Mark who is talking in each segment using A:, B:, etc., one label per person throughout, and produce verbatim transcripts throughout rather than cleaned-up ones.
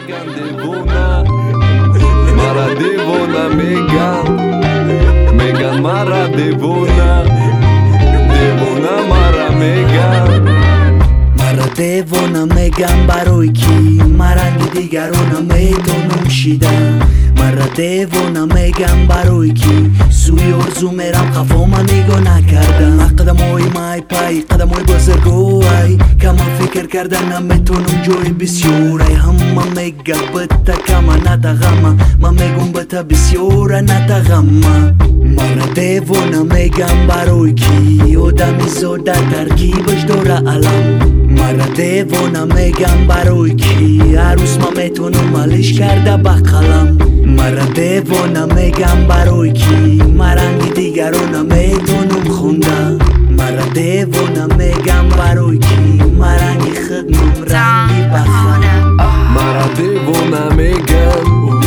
A: میگن دیوونه، مرا دیوونه میگن، میگن مرا دیوونه، دیوونه مرا میگن.
B: مرا دیوونه میگن برای کی؟ مرنگ دیگرون میدونم شیدم. مرا دیوونه میگن برای کی؟ سوی ارزو میرم خفاما نگاه نکردم. قدم های مای پای قدم های بزرگوی که من فکر کردن نمیتونم جای بسیاره. همه میگه بتا که من نتغمه، من میگم بتا بسیاره نتغمه. مرا دیوونه میگن برای کی؟ آدمی زاده ترکیبش داره علم. مرا دیوونه میگن برای کی؟ عروس ما میتونم مالش کرده با قلم. مرا دیوونه میگن برای کی؟ مرنگ دیگرون میتونم خونده. مرا دیوونه میگن برای کی؟ مرنگ خودم رنگی بخونم.
A: مرا دیوونه میگن،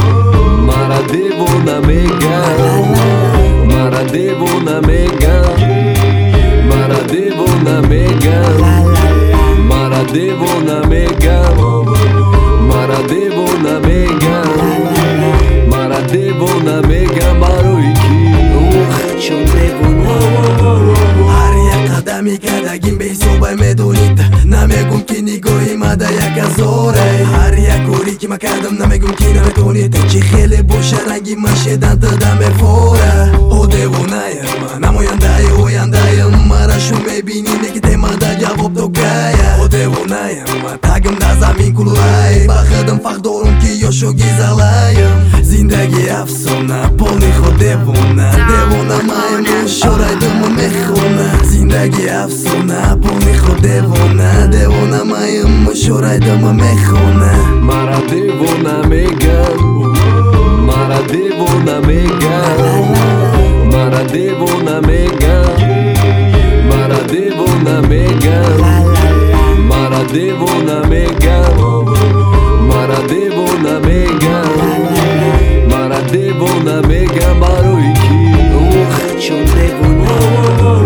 A: مرا دیوونه میگن، مرا دیوونه میگن، مرا دیوونه میگن، مرا دیوونه میگن، مرا دیوونه میگن، مرا دیوونه میگن برای کی؟
B: اوخ چون دیوونه.
C: هر یک قدمی که دگیم به حسابه میدونید، نمیگم که نگاهی مده یک هزاره. هر یک کاری که ما کردم نمیگم که نمیتونید، چی خیلی باشه رنگی من شدن دادم فوره. او دیوونه من نماینده آینده مرا شو میبینی نگیده من در جواب تو گایه. او دیوونه من تگم در زمین کلوی با خودم فقر دارم که یاشو گیزالایم. زندگی افسونه پولی خود دیوونه، دیوونه مایم شورای دمو میخونه. زندگی افسونه پولی خود دیوونه، دیوونه مایم شورای دمو میخونه.
A: مرا دیوونه میگن، مرا دیوونه میگن، مرا دیوونه میگن، مرا دیوونه میگن، مرا دیوونه میگن، مرا دیوونه میگن، مرا دیوونه میگن برای کی؟
B: اوخ چون دیوونه.